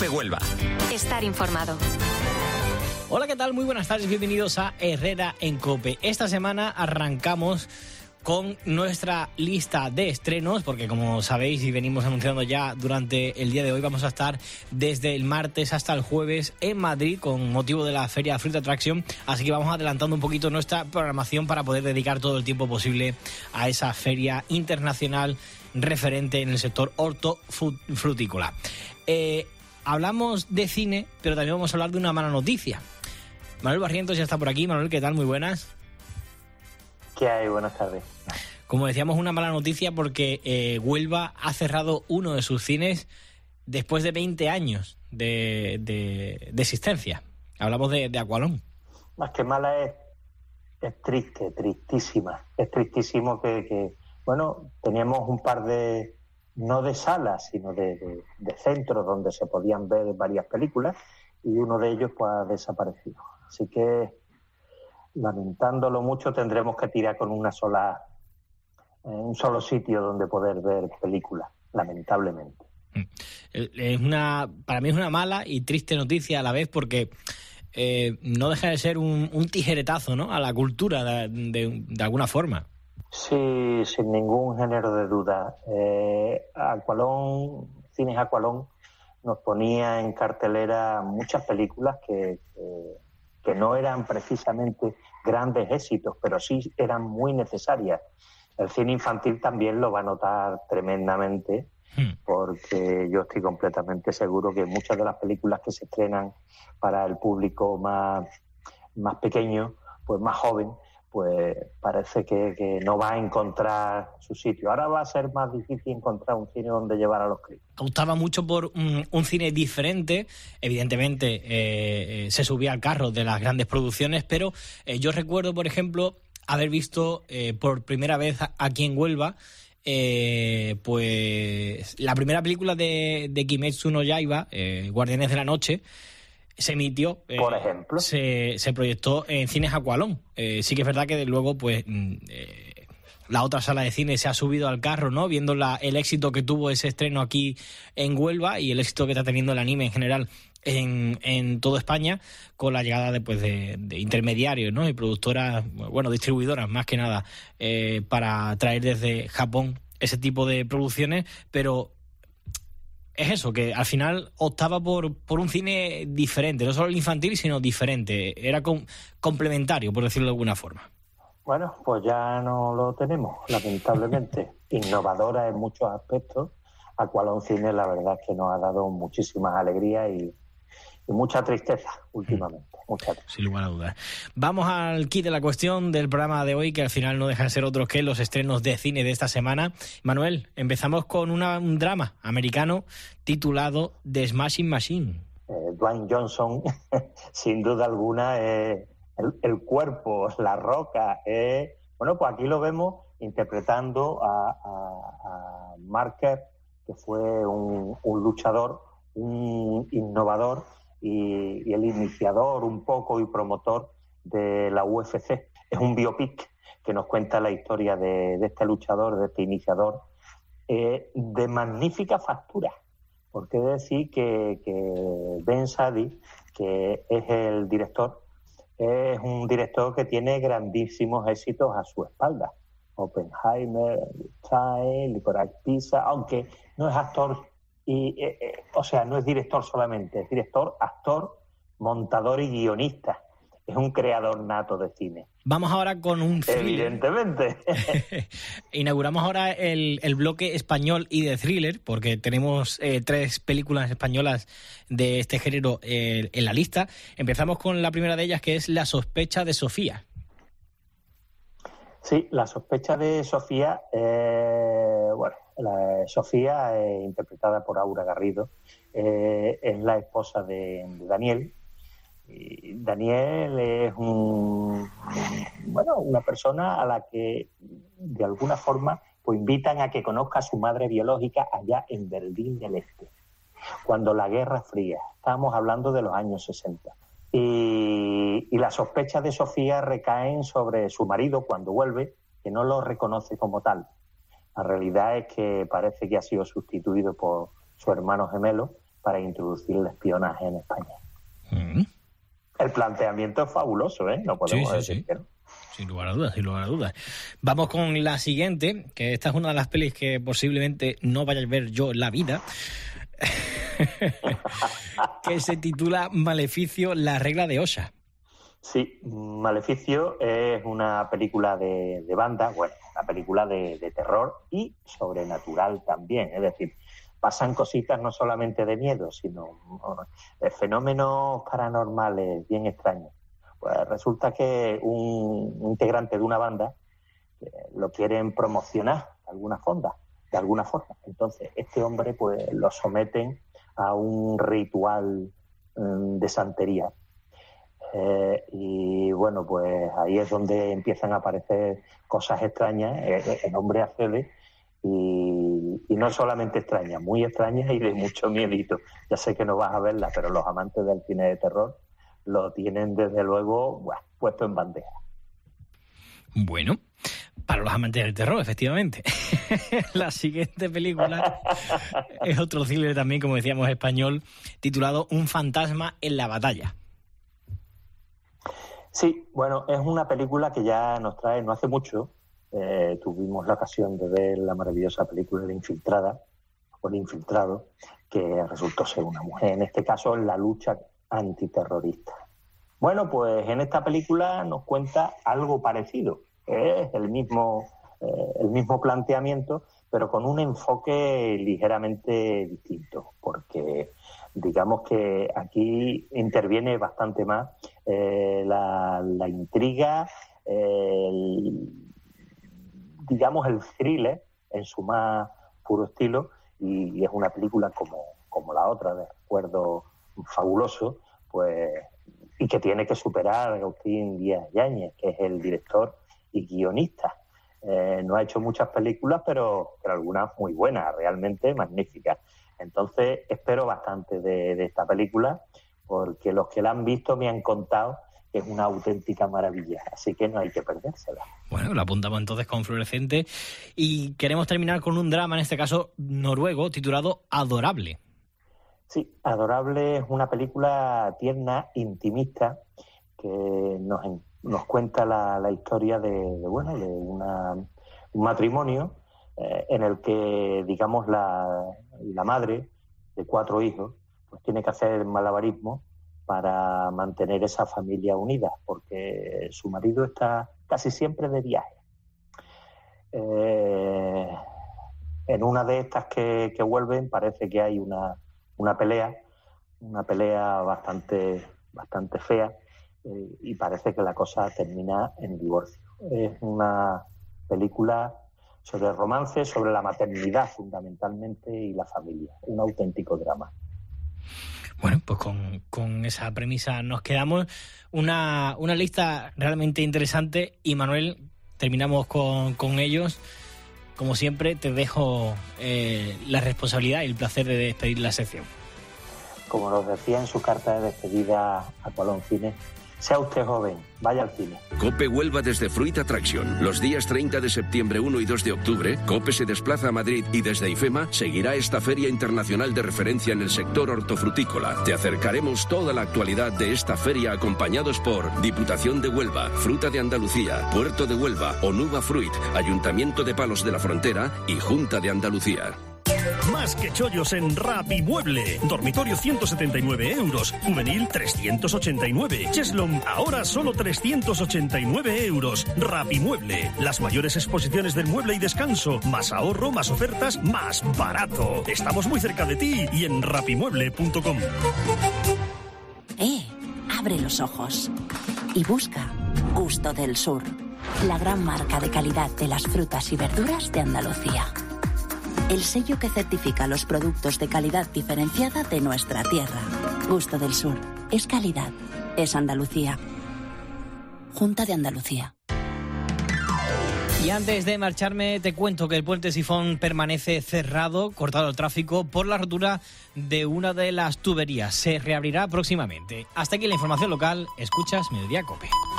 COPE Huelva. Estar informado. Hola, ¿qué tal? Muy buenas tardes, bienvenidos a Herrera en COPE. Esta semana arrancamos con nuestra lista de estrenos, porque como sabéis y venimos anunciando ya durante el día de hoy, vamos a estar desde el martes hasta el jueves en Madrid con motivo de la Feria Fruit Attraction, así que vamos adelantando un poquito nuestra programación para poder dedicar todo el tiempo posible a esa feria internacional referente en el sector hortofrutícola. Hablamos de cine, pero también vamos a hablar de una mala noticia. Manuel Barrientos ya está por aquí. Manuel, ¿qué tal? Muy buenas. ¿Qué hay? Buenas tardes. Como decíamos, una mala noticia porque Huelva ha cerrado uno de sus cines después de 20 años de existencia. Hablamos de Aqualón. Más que mala es triste, tristísima. Es tristísimo que teníamos un par de, no de salas, sino de centros donde se podían ver varias películas y uno de ellos pues ha desaparecido. Así que, lamentándolo mucho, tendremos que tirar con un solo sitio donde poder ver películas, lamentablemente. Para mí es una mala y triste noticia a la vez porque no deja de ser un tijeretazo, ¿no?, a la cultura de alguna forma. Sí, sin ningún género de duda. Cines Aqualón nos ponía en cartelera muchas películas que no eran precisamente grandes éxitos, pero sí eran muy necesarias. El cine infantil también lo va a notar tremendamente, porque yo estoy completamente seguro que muchas de las películas que se estrenan para el público más pequeño, pues más joven, pues parece que no va a encontrar su sitio. Ahora va a ser más difícil encontrar un cine donde llevar a los críos. Optaba mucho por un cine diferente. Evidentemente se subía al carro de las grandes producciones, pero yo recuerdo, por ejemplo, haber visto por primera vez aquí en Huelva pues la primera película de Kimetsu no Yaiba, Guardianes de la Noche. Se emitió, por ejemplo, se proyectó en Cines Aqualón. Sí que es verdad que luego pues la otra sala de cine se ha subido al carro, ¿no?, viendo el éxito que tuvo ese estreno aquí en Huelva y el éxito que está teniendo el anime en general en toda España, con la llegada de intermediarios, ¿no?, y productoras, distribuidoras más que nada, para traer desde Japón ese tipo de producciones, pero es eso, que al final optaba por un cine diferente, no solo el infantil, sino diferente. Era complementario, por decirlo de alguna forma. Bueno, pues ya no lo tenemos, lamentablemente. Innovadora en muchos aspectos. Aqualón Cine, la verdad es que nos ha dado muchísimas alegrías y mucha tristeza últimamente. Mucha tristeza. Sin lugar a dudas. Vamos al kit de la cuestión del programa de hoy, que al final no dejan de ser otros que los estrenos de cine de esta semana. Manuel, empezamos con un drama americano titulado The Smashing Machine. Dwayne Johnson, sin duda alguna, el cuerpo, la roca. Pues aquí lo vemos interpretando a Marker, que fue un luchador, un innovador y el iniciador un poco y promotor de la UFC. Es un biopic que nos cuenta la historia de este luchador, de este iniciador, de magnífica factura. Porque decir que Ben Sadi, que es el director, es un director que tiene grandísimos éxitos a su espalda. Oppenheimer, Time, Licorice Pizza, aunque no es actor. No es director solamente, es director, actor, montador y guionista. Es un creador nato de cine. Vamos ahora con un thriller. Evidentemente. Inauguramos ahora el bloque español y de thriller, porque tenemos 3 películas españolas de este género en la lista. Empezamos con la primera de ellas, que es La sospecha de Sofía. Sí, La sospecha de Sofía, Sofía, interpretada por Aura Garrido, es la esposa de Daniel. Y Daniel es una persona a la que de alguna forma pues invitan a que conozca a su madre biológica allá en Berlín del Este, cuando la Guerra Fría. Estábamos hablando de los años 60. Y las sospechas de Sofía recaen sobre su marido cuando vuelve, que no lo reconoce como tal. La realidad es que parece que ha sido sustituido por su hermano gemelo, para introducir el espionaje en España. El planteamiento es fabuloso, ¿eh? No podemos decir que no. Sin lugar a dudas, sin lugar a dudas. Vamos con la siguiente, que esta es una de las pelis que posiblemente no vaya a ver yo en la vida, que se titula Maleficio, la regla de Osha. Sí, Maleficio es una película de banda, bueno, una película de terror y sobrenatural también, es decir, pasan cositas no solamente de miedo, sino fenómenos paranormales bien extraños. Pues resulta que un integrante de una banda lo quieren promocionar de alguna forma. Entonces, este hombre pues lo someten a un ritual de santería. Y bueno, pues ahí es donde empiezan a aparecer cosas extrañas. El hombre accede y no solamente extrañas, muy extrañas y de mucho miedito. Ya sé que no vas a verla, pero los amantes del cine de terror lo tienen desde luego puesto en bandeja. Bueno, para los amantes del terror, efectivamente. La siguiente película es otro thriller también, como decíamos, español, titulado Un fantasma en la batalla. Sí, bueno, es una película que ya nos trae no hace mucho. Tuvimos la ocasión de ver la maravillosa película La Infiltrada, o El Infiltrado, que resultó ser una mujer, en este caso en la lucha antiterrorista. Bueno, pues en esta película nos cuenta algo parecido. Es el mismo planteamiento, pero con un enfoque ligeramente distinto, porque digamos que aquí interviene bastante más la intriga, digamos el thriller en su más puro estilo, y es una película como la otra, de recuerdo fabuloso, pues, y que tiene que superar a Agustín Díaz Yáñez, que es el director y guionista. No ha hecho muchas películas, pero algunas muy buenas, realmente magníficas. Entonces, espero bastante de esta película, porque los que la han visto me han contado que es una auténtica maravilla, así que no hay que perdérsela. Bueno, la apuntamos entonces con Fluorescente y queremos terminar con un drama, en este caso noruego, titulado Adorable. Sí, Adorable es una película tierna, intimista, que nos cuenta la historia de un matrimonio en el que, digamos, la madre de 4 hijos pues tiene que hacer malabarismo para mantener esa familia unida, porque su marido está casi siempre de viaje. En una de estas que vuelven parece que hay una pelea bastante fea, y parece que la cosa termina en divorcio. Es una película sobre romance, sobre la maternidad fundamentalmente y la familia, un auténtico drama. Bueno, pues con esa premisa nos quedamos. Una lista realmente interesante y, Manuel, terminamos con ellos. Como siempre, te dejo la responsabilidad y el placer de despedir la sección. Como nos decía en su carta de despedida a Colón Cine, sea usted joven, vaya al cine. COPE Huelva desde Fruit Attraction. Los días 30 de septiembre, 1 y 2 de octubre, COPE se desplaza a Madrid y desde IFEMA seguirá esta feria internacional de referencia en el sector hortofrutícola. Te acercaremos toda la actualidad de esta feria acompañados por Diputación de Huelva, Fruta de Andalucía, Puerto de Huelva, Onuba Fruit, Ayuntamiento de Palos de la Frontera y Junta de Andalucía. Más que chollos en Rapimueble. Dormitorio 179 euros. Juvenil 389. Cheslom ahora solo 389 euros. Rapimueble. Las mayores exposiciones del mueble y descanso. Más ahorro, más ofertas, más barato. Estamos muy cerca de ti y en rapimueble.com. Abre los ojos y busca Gusto del Sur. La gran marca de calidad de las frutas y verduras de Andalucía. El sello que certifica los productos de calidad diferenciada de nuestra tierra. Gusto del Sur. Es calidad. Es Andalucía. Junta de Andalucía. Y antes de marcharme, te cuento que el puente Sifón permanece cerrado, cortado el tráfico por la rotura de una de las tuberías. Se reabrirá próximamente. Hasta aquí la información local. Escuchas Mediodía COPE.